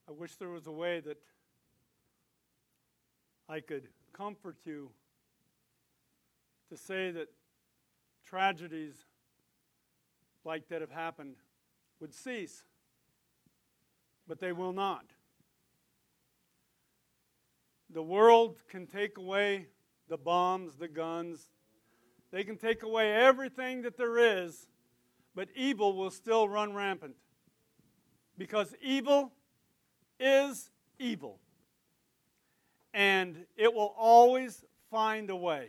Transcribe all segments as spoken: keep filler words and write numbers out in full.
I wish there was a way that I could comfort you to say that tragedies like that have happened would cease, but they will not. The world can take away the bombs, the guns. They can take away everything that there is, but evil will still run rampant. Because evil is evil. And it will always find a way.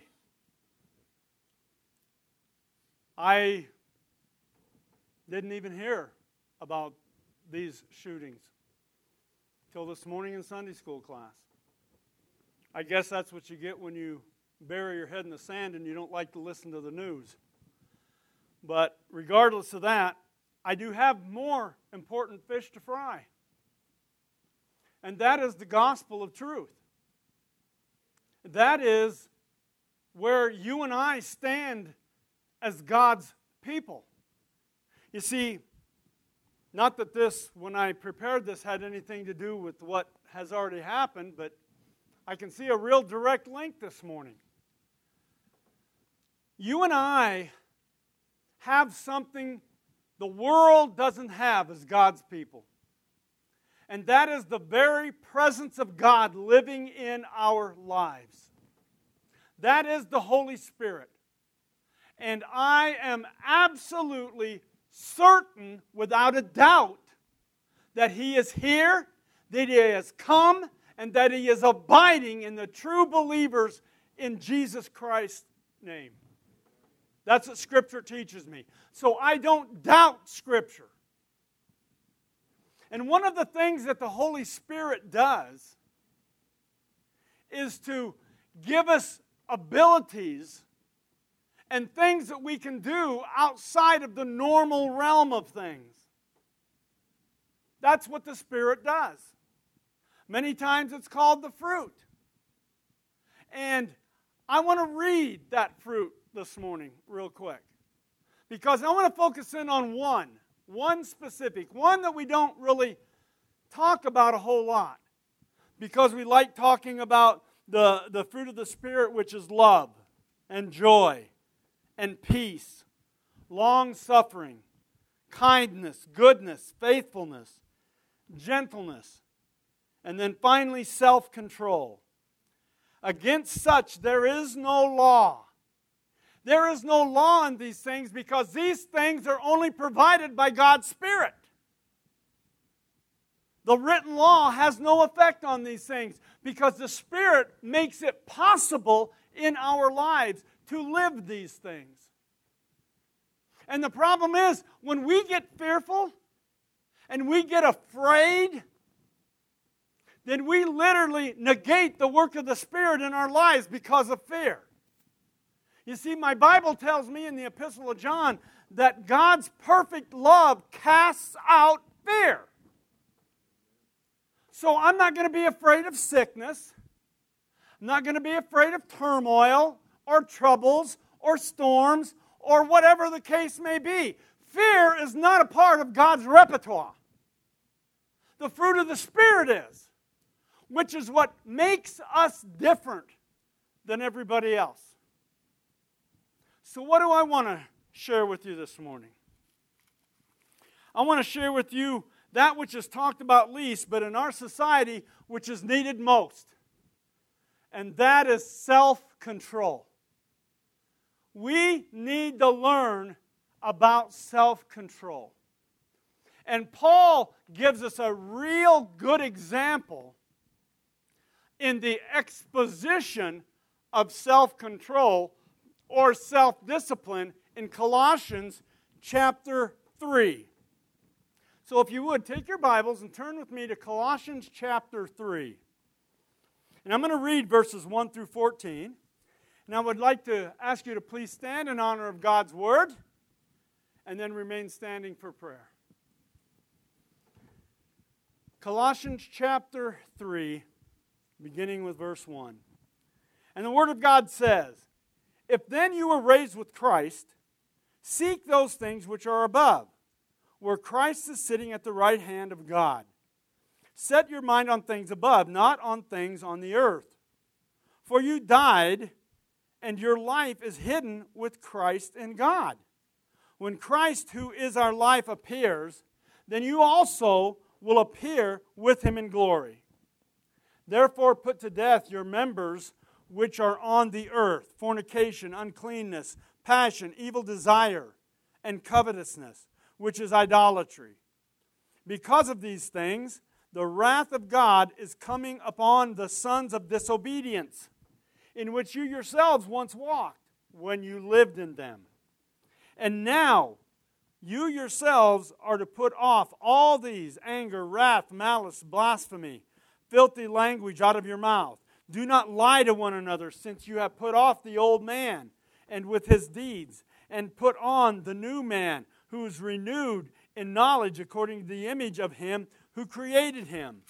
I didn't even hear about these shootings till this morning in Sunday school class. I guess that's what you get when you bury your head in the sand and you don't like to listen to the news. But regardless of that, I do have more important fish to fry. And that is the gospel of truth. That is where you and I stand as God's people. You see, not that this, when I prepared this, had anything to do with what has already happened, but I can see a real direct link this morning. You and I have something the world doesn't have as God's people. And that is the very presence of God living in our lives. That is the Holy Spirit. And I am absolutely certain, without a doubt, that He is here, that He has come, and that He is abiding in the true believers in Jesus Christ's name. That's what Scripture teaches me. So I don't doubt Scripture. And one of the things that the Holy Spirit does is to give us abilities and things that we can do outside of the normal realm of things. That's what the Spirit does. Many times it's called the fruit. And I want to read that fruit this morning real quick. Because I want to focus in on one. One specific. One that we don't really talk about a whole lot. Because we like talking about the, the fruit of the Spirit, which is love and joy and peace, long-suffering, kindness, goodness, faithfulness, gentleness, and then finally self-control. Against such there is no law. There is no law in these things because these things are only provided by God's Spirit. The written law has no effect on these things because the Spirit makes it possible in our lives to live these things. And the problem is, when we get fearful and we get afraid, then we literally negate the work of the Spirit in our lives because of fear. You see, my Bible tells me in the Epistle of John that God's perfect love casts out fear. So I'm not going to be afraid of sickness. I'm not going to be afraid of turmoil or troubles or storms or whatever the case may be. Fear is not a part of God's repertoire. The fruit of the Spirit is, which is what makes us different than everybody else. So what do I want to share with you this morning? I want to share with you that which is talked about least, but in our society, which is needed most. And that is self-control. We need to learn about self-control. And Paul gives us a real good example in the exposition of self-control or self-discipline in Colossians chapter three. So if you would, take your Bibles and turn with me to Colossians chapter three. And I'm going to read verses one through fourteen. And I would like to ask you to please stand in honor of God's Word and then remain standing for prayer. Colossians chapter three, beginning with verse one. And the Word of God says, "If then you were raised with Christ, seek those things which are above, where Christ is sitting at the right hand of God. Set your mind on things above, not on things on the earth. For you died, and your life is hidden with Christ in God. When Christ, who is our life, appears, then you also will appear with him in glory. Therefore put to death your members which are on the earth, fornication, uncleanness, passion, evil desire, and covetousness, which is idolatry. Because of these things, the wrath of God is coming upon the sons of disobedience, in which you yourselves once walked when you lived in them. And now you yourselves are to put off all these: anger, wrath, malice, blasphemy, filthy language out of your mouth. Do not lie to one another, since you have put off the old man and with his deeds, and put on the new man, who is renewed in knowledge according to the image of him who created him,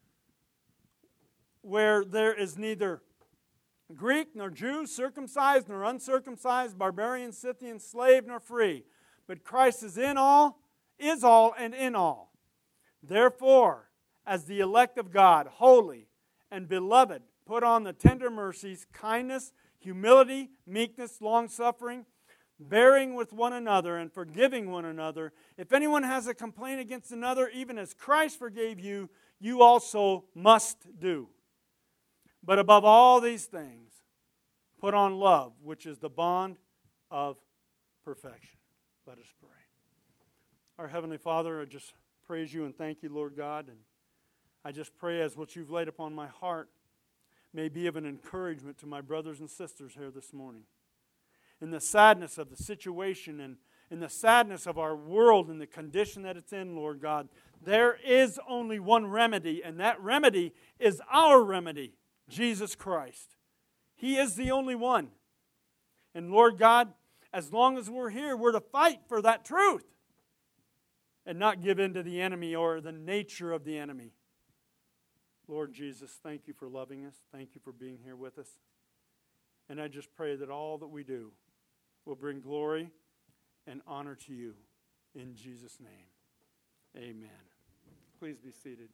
where there is neither Greek nor Jew, circumcised nor uncircumcised, barbarian, Scythian, slave nor free, but Christ is in all, is all, and in all. Therefore, as the elect of God, holy and beloved, put on the tender mercies, kindness, humility, meekness, long-suffering, bearing with one another and forgiving one another. If anyone has a complaint against another, even as Christ forgave you, you also must do. But above all these things, put on love, which is the bond of perfection. Let us pray. Our Heavenly Father, I just praise you and thank you, Lord God. And I just pray as what you've laid upon my heart may be of an encouragement to my brothers and sisters here this morning. In the sadness of the situation and in the sadness of our world and the condition that it's in, Lord God, there is only one remedy, and that remedy is our remedy, Jesus Christ. He is the only one. And Lord God, as long as we're here, we're to fight for that truth and not give in to the enemy or the nature of the enemy. Lord Jesus, thank you for loving us. Thank you for being here with us. And I just pray that all that we do will bring glory and honor to you. In Jesus' name, amen. Please be seated.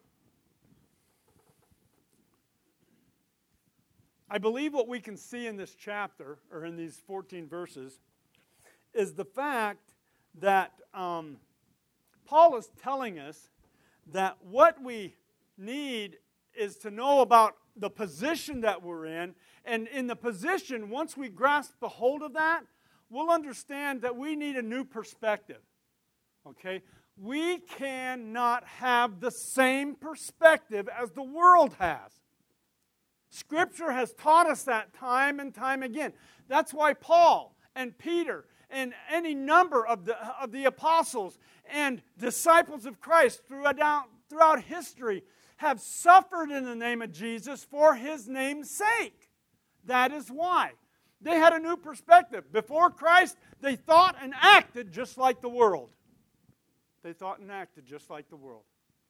I believe what we can see in this chapter, or in these fourteen verses, is the fact that um, Paul is telling us that what we need is to know about the position that we're in. And in the position, once we grasp the hold of that, we'll understand that we need a new perspective. Okay? We cannot have the same perspective as the world has. Scripture has taught us that time and time again. That's why Paul and Peter and any number of the, of the apostles and disciples of Christ throughout, throughout history have suffered in the name of Jesus for His name's sake. That is why. They had a new perspective. Before Christ, they thought and acted just like the world. They thought and acted just like the world.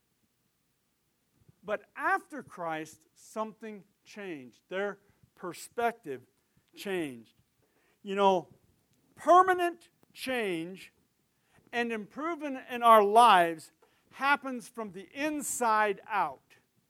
But after Christ, something changed. Their perspective changed. You know, permanent change and improvement in our lives happens from the inside out.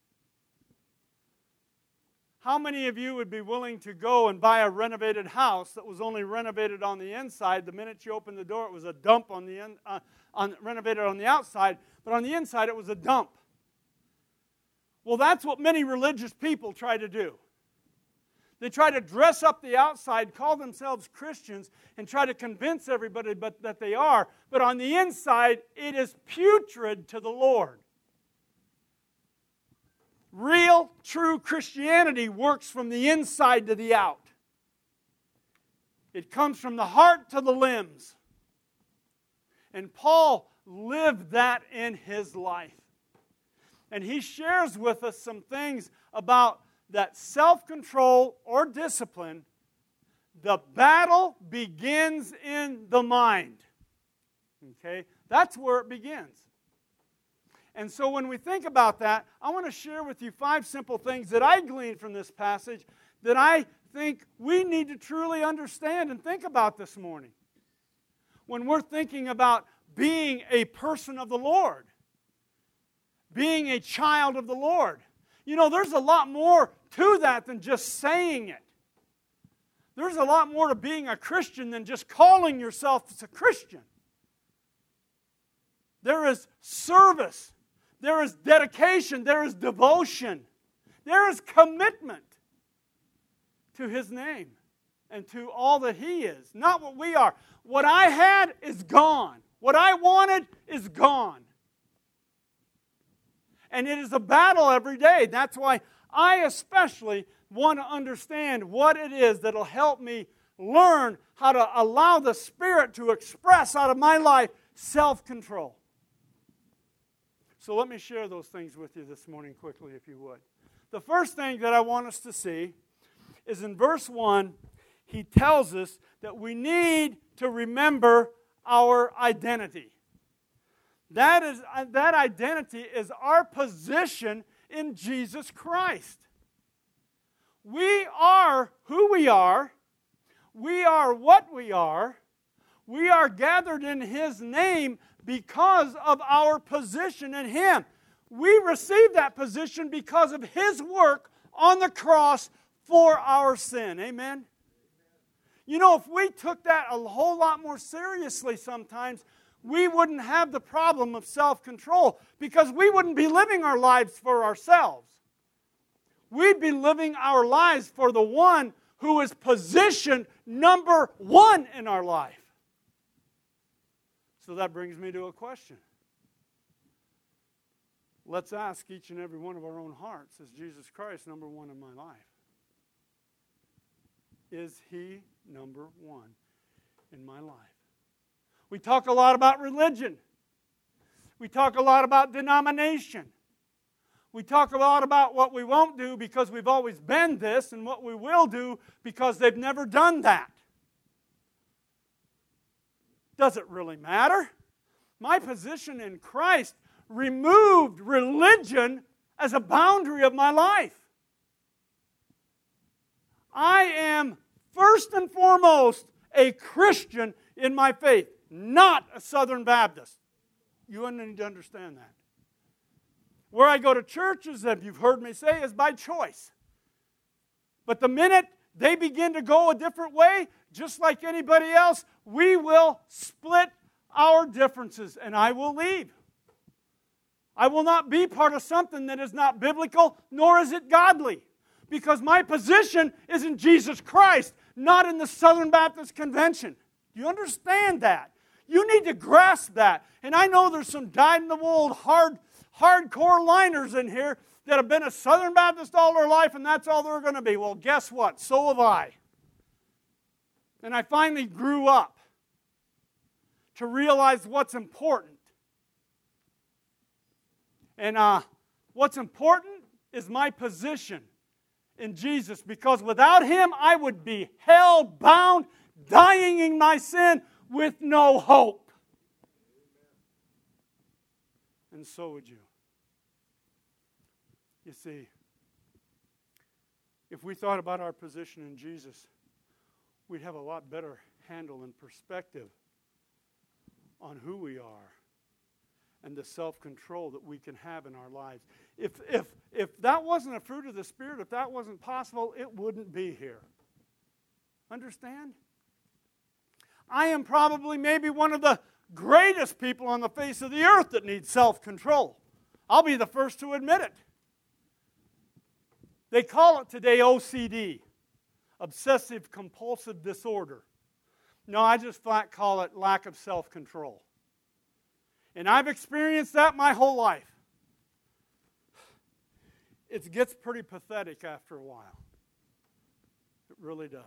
How many of you would be willing to go and buy a renovated house that was only renovated on the inside? The minute you opened the door, it was a dump on the in, uh, on, renovated on the outside, but on the inside it was a dump. Well, that's what many religious people try to do. They try to dress up the outside, call themselves Christians, and try to convince everybody but that they are. But on the inside, it is putrid to the Lord. Real, true Christianity works from the inside to the out. It comes from the heart to the limbs. And Paul lived that in his life. And he shares with us some things about that self-control or discipline. The battle begins in the mind. Okay? That's where it begins. And so when we think about that, I want to share with you five simple things that I gleaned from this passage that I think we need to truly understand and think about this morning. When we're thinking about being a person of the Lord. being a child of the Lord. You know, there's a lot more to that than just saying it. There's a lot more to being a Christian than just calling yourself a Christian. There is service. There is dedication. There is devotion. There is commitment to His name and to all that He is. Not what we are. What I had is gone. What I wanted is gone. And it is a battle every day. That's why I especially want to understand what it is that will help me learn how to allow the Spirit to express out of my life self-control. So let me share those things with you this morning quickly, if you would. The first thing that I want us to see is in verse one, he tells us that we need to remember our identity. That is, that identity is our position in Jesus Christ. We are who we are. We are what we are. We are gathered in His name because of our position in Him. We receive that position because of His work on the cross for our sin. Amen? You know, if we took that a whole lot more seriously sometimes, we wouldn't have the problem of self-control because we wouldn't be living our lives for ourselves. We'd be living our lives for the one who is positioned number one in our life. So that brings me to a question. Let's ask each and every one of our own hearts, is Jesus Christ number one in my life? Is He number one in my life? We talk a lot about religion. We talk a lot about denomination. We talk a lot about what we won't do because we've always been this, and what we will do because they've never done that. Does it really matter? My position in Christ removed religion as a boundary of my life. I am first and foremost a Christian in my faith, not a Southern Baptist. You need to understand that. Where I go to churches, as you've heard me say, is by choice. But the minute they begin to go a different way, just like anybody else, we will split our differences and I will leave. I will not be part of something that is not biblical, nor is it godly. Because my position is in Jesus Christ, not in the Southern Baptist Convention. Do you understand that? You need to grasp that. And I know there's some dyed-in-the-wool, hard, hardcore liners in here that have been a Southern Baptist all their life, and that's all they're going to be. Well, guess what? So have I. And I finally grew up to realize what's important. And uh, what's important is my position in Jesus, because without Him, I would be hell-bound, dying in my sin with no hope. And so would you. You see, if we thought about our position in Jesus, we'd have a lot better handle and perspective on who we are and the self-control that we can have in our lives. If, if, if that wasn't a fruit of the Spirit, if that wasn't possible, it wouldn't be here. Understand? I am probably maybe one of the greatest people on the face of the earth that needs self-control. I'll be the first to admit it. They call it today O C D, obsessive compulsive disorder. No, I just flat call it lack of self-control. And I've experienced that my whole life. It gets pretty pathetic after a while. It really does.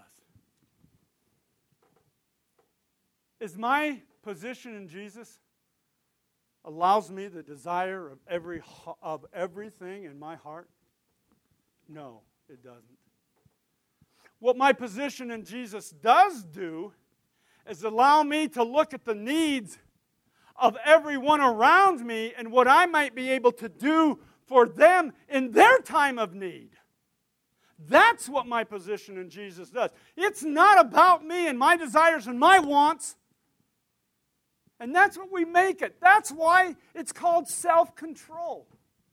Is my position in Jesus allows me the desire of every of everything in my heart? No, it doesn't. What my position in Jesus does do is allow me to look at the needs of everyone around me and what I might be able to do for them in their time of need. That's what my position in Jesus does. It's not about me and my desires and my wants. And that's what we make it. That's why it's called self-control.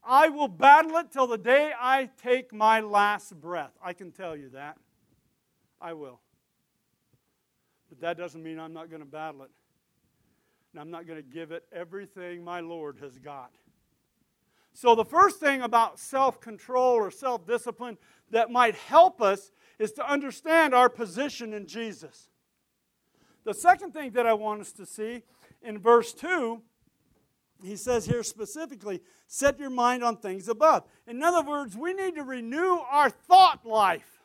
I will battle it till the day I take my last breath. I can tell you that. I will. But that doesn't mean I'm not going to battle it. And I'm not going to give it everything my Lord has got. So the first thing about self-control or self-discipline that might help us is to understand our position in Jesus. The second thing that I want us to see in verse two, he says here specifically, set your mind on things above. In other words, we need to renew our thought life.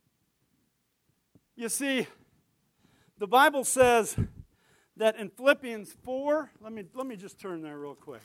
You see, the Bible says that in Philippians four, let me, let me just turn there real quick.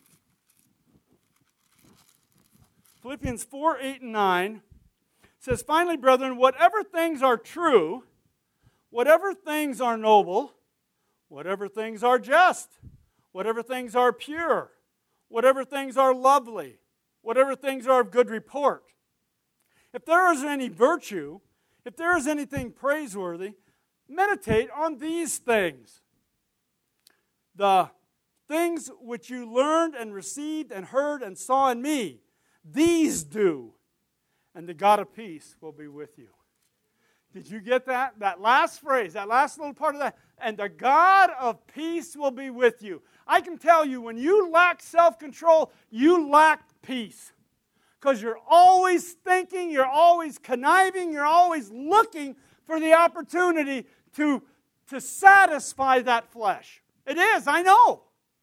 Philippians four, eight, and nine says, finally, brethren, whatever things are true, whatever things are noble, whatever things are just, whatever things are pure, whatever things are lovely, whatever things are of good report. If there is any virtue, if there is anything praiseworthy, meditate on these things. The things which you learned and received and heard and saw in me, these do, and the God of peace will be with you. Did you get that? That last phrase, that last little part of that. And the God of peace will be with you. I can tell you, when you lack self-control, you lack peace. Because you're always thinking, you're always conniving, you're always looking for the opportunity to, to satisfy that flesh. It is, I know.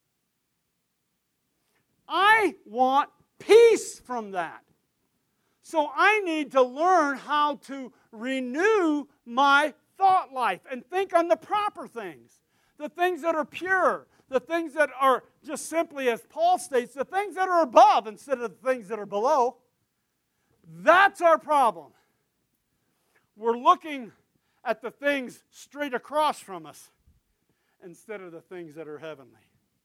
I want peace from that. So I need to learn how to renew my thought life and think on the proper things. The things that are pure. The things that are just simply, as Paul states, the things that are above instead of the things that are below. That's our problem. We're looking at the things straight across from us instead of the things that are heavenly.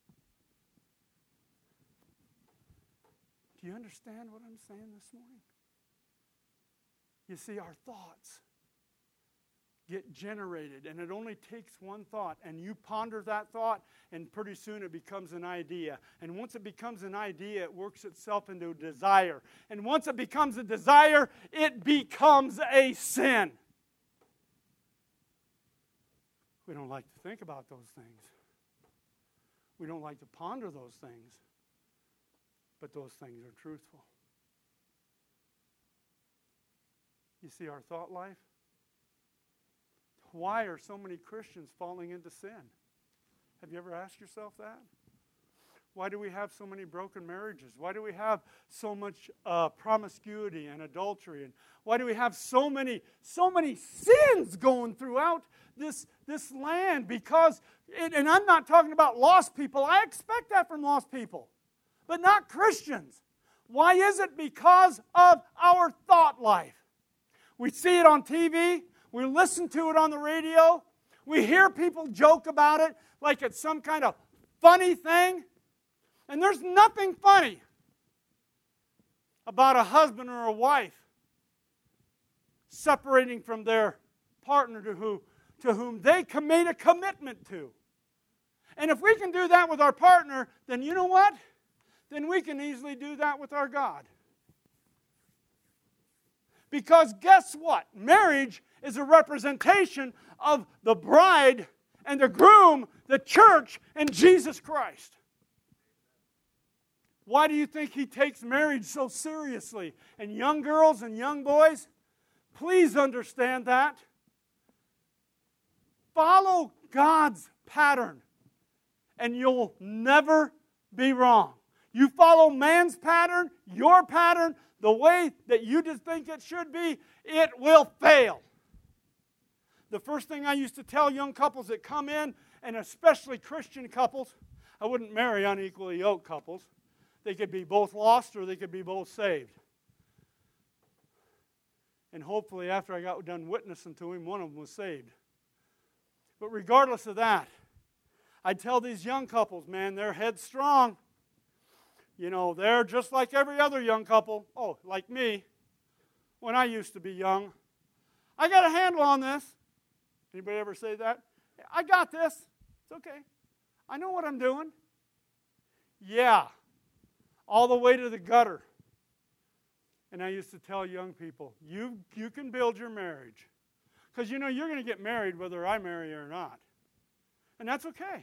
Do you understand what I'm saying this morning? You see, our thoughts get generated, and it only takes one thought, and you ponder that thought, and pretty soon it becomes an idea. And once it becomes an idea, it works itself into a desire. And once it becomes a desire, it becomes a sin. We don't like to think about those things. We don't like to ponder those things. But those things are truthful. You see our thought life? Why are so many Christians falling into sin? Have you ever asked yourself that? Why do we have so many broken marriages? Why do we have so much uh, promiscuity and adultery? And why do we have so many, so many sins going throughout this, this land? Because, it, and I'm not talking about lost people. I expect that from lost people. But not Christians. Why is it? Because of our thought life. We see it on T V. We listen to it on the radio. We hear people joke about it like it's some kind of funny thing. And there's nothing funny about a husband or a wife separating from their partner to, who, to whom they made a commitment to. And if we can do that with our partner, then you know what? Then we can easily do that with our God. Because guess what? Marriage is a representation of the bride and the groom, the church, and Jesus Christ. Why do you think he takes marriage so seriously? And young girls and young boys, please understand that. Follow God's pattern, and you'll never be wrong. You follow man's pattern, your pattern, the way that you just think it should be, it will fail. The first thing I used to tell young couples that come in, and especially Christian couples, I wouldn't marry unequally yoked couples. They could be both lost or they could be both saved. And hopefully after I got done witnessing to him, one of them was saved. But regardless of that, I'd tell these young couples, man, they're headstrong. You know, they're just like every other young couple. Oh, like me, when I used to be young. I got a handle on this. Anybody ever say that? I got this. It's okay. I know what I'm doing. Yeah, all the way to the gutter. And I used to tell young people, you, you can build your marriage. Because you know you're going to get married whether I marry you or not. And that's okay.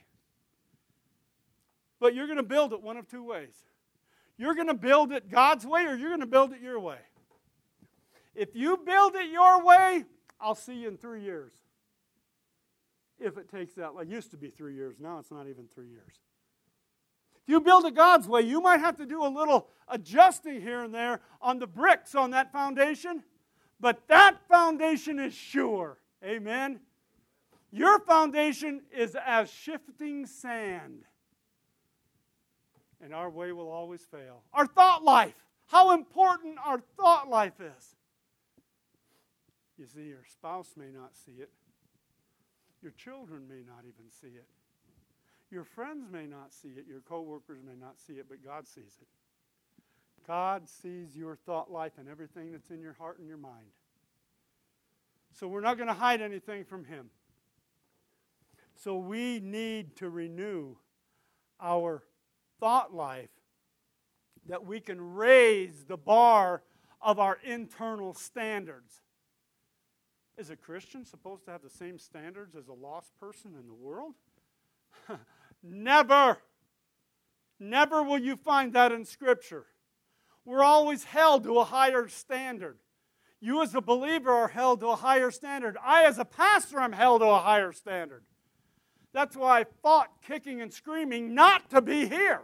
But you're going to build it one of two ways. You're going to build it God's way or you're going to build it your way. If you build it your way, I'll see you in three years. If it takes that, like it used to be three years, now it's not even three years. If you build it God's way, you might have to do a little adjusting here and there on the bricks on that foundation, but that foundation is sure. Amen? Your foundation is as shifting sand, and our way will always fail. Our thought life, how important our thought life is. You see, your spouse may not see it. Your children may not even see it. Your friends may not see it. Your coworkers may not see it, but God sees it. God sees your thought life and everything that's in your heart and your mind. So we're not going to hide anything from Him. So we need to renew our thought life that we can raise the bar of our internal standards. Is a Christian supposed to have the same standards as a lost person in the world? Never. Never will you find that in Scripture. We're always held to a higher standard. You as a believer are held to a higher standard. I as a pastor am held to a higher standard. That's why I fought kicking and screaming not to be here.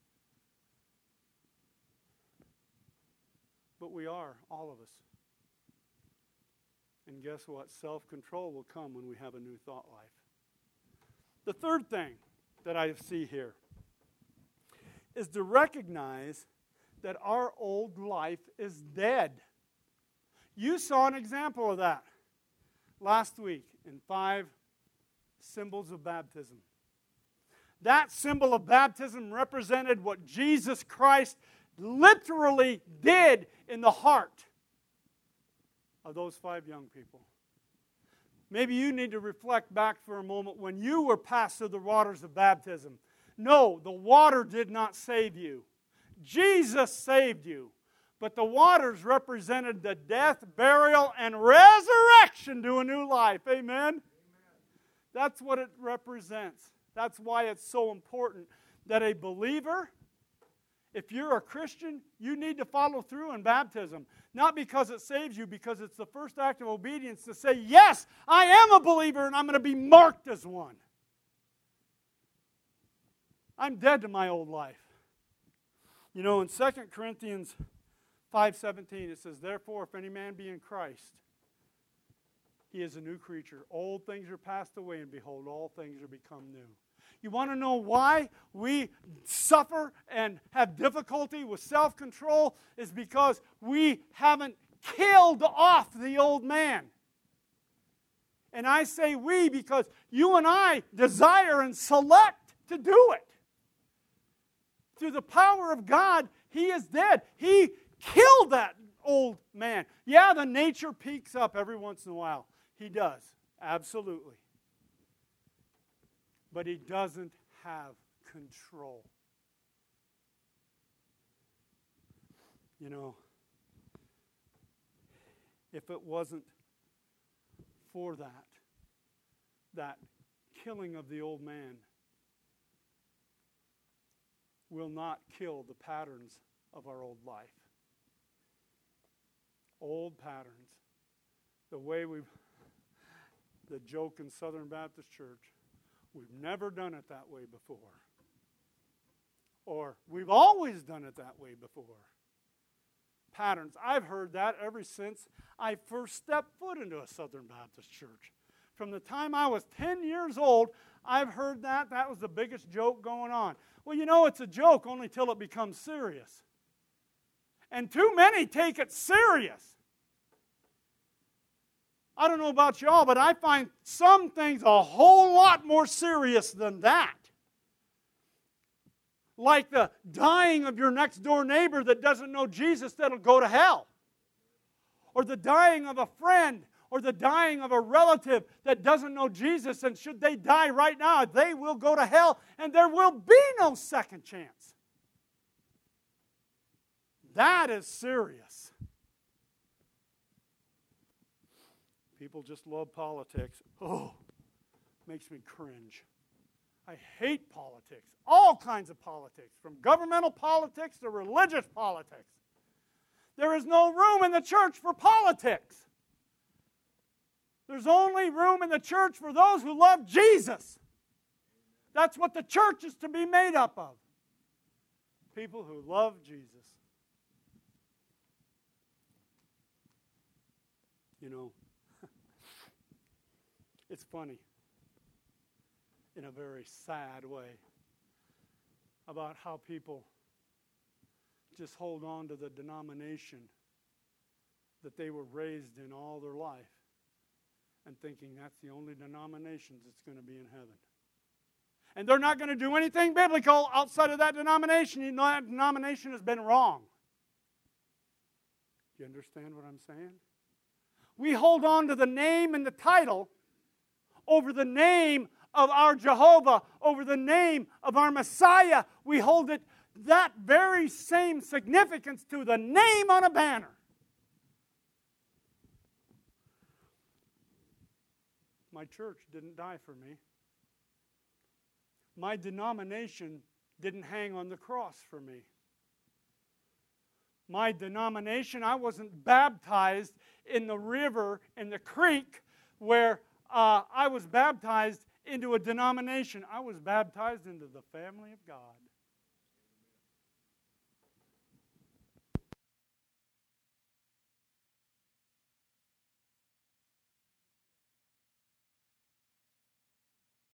But we are, all of us. And guess what? Self-control will come when we have a new thought life. The third thing that I see here is to recognize that our old life is dead. You saw an example of that last week in five symbols of baptism. That symbol of baptism represented what Jesus Christ literally did in the heart of those five young people. Maybe you need to reflect back for a moment when you were passed through the waters of baptism. No, the water did not save you. Jesus saved you. But the waters represented the death, burial, and resurrection to a new life. Amen? Amen. That's what it represents. That's why it's so important that a believer, if you're a Christian, you need to follow through in baptism. Not because it saves you, because it's the first act of obedience to say, yes, I am a believer and I'm going to be marked as one. I'm dead to my old life. You know, in Second Corinthians five seventeen, it says, therefore, if any man be in Christ, he is a new creature. Old things are passed away, and behold, all things are become new. You want to know why we suffer and have difficulty with self-control? Is because we haven't killed off the old man. And I say we because you and I desire and select to do it. Through the power of God, He is dead. He killed that old man. Yeah, the nature peaks up every once in a while. He does, absolutely. But he doesn't have control. You know, if it wasn't for that, that killing of the old man will not kill the patterns of our old life. Old patterns. The way we've, the joke in Southern Baptist Church, we've never done it that way before. Or we've always done it that way before. Patterns. I've heard that ever since I first stepped foot into a Southern Baptist church. From the time I was ten years old, I've heard that. That was the biggest joke going on. Well, you know, it's a joke only till it becomes serious. And too many take it serious. I don't know about y'all, but I find some things a whole lot more serious than that. Like the dying of your next door neighbor that doesn't know Jesus that'll go to hell. Or the dying of a friend, or the dying of a relative that doesn't know Jesus, and should they die right now, they will go to hell, and there will be no second chance. That is serious. People just love politics. Oh, makes me cringe. I hate politics. All kinds of politics, from governmental politics to religious politics. There is no room in the church for politics. There's only room in the church for those who love Jesus. That's what the church is to be made up of. People who love Jesus. You know, it's funny, in a very sad way, about how people just hold on to the denomination that they were raised in all their life and thinking that's the only denomination that's going to be in heaven. And they're not going to do anything biblical outside of that denomination. You know that denomination has been wrong. Do you understand what I'm saying? We hold on to the name and the title over the name of our Jehovah, over the name of our Messiah. We hold it that very same significance to the name on a banner. My church didn't die for me. My denomination didn't hang on the cross for me. My denomination, I wasn't baptized in the river, in the creek, where uh, I was baptized into a denomination. I was baptized into the family of God.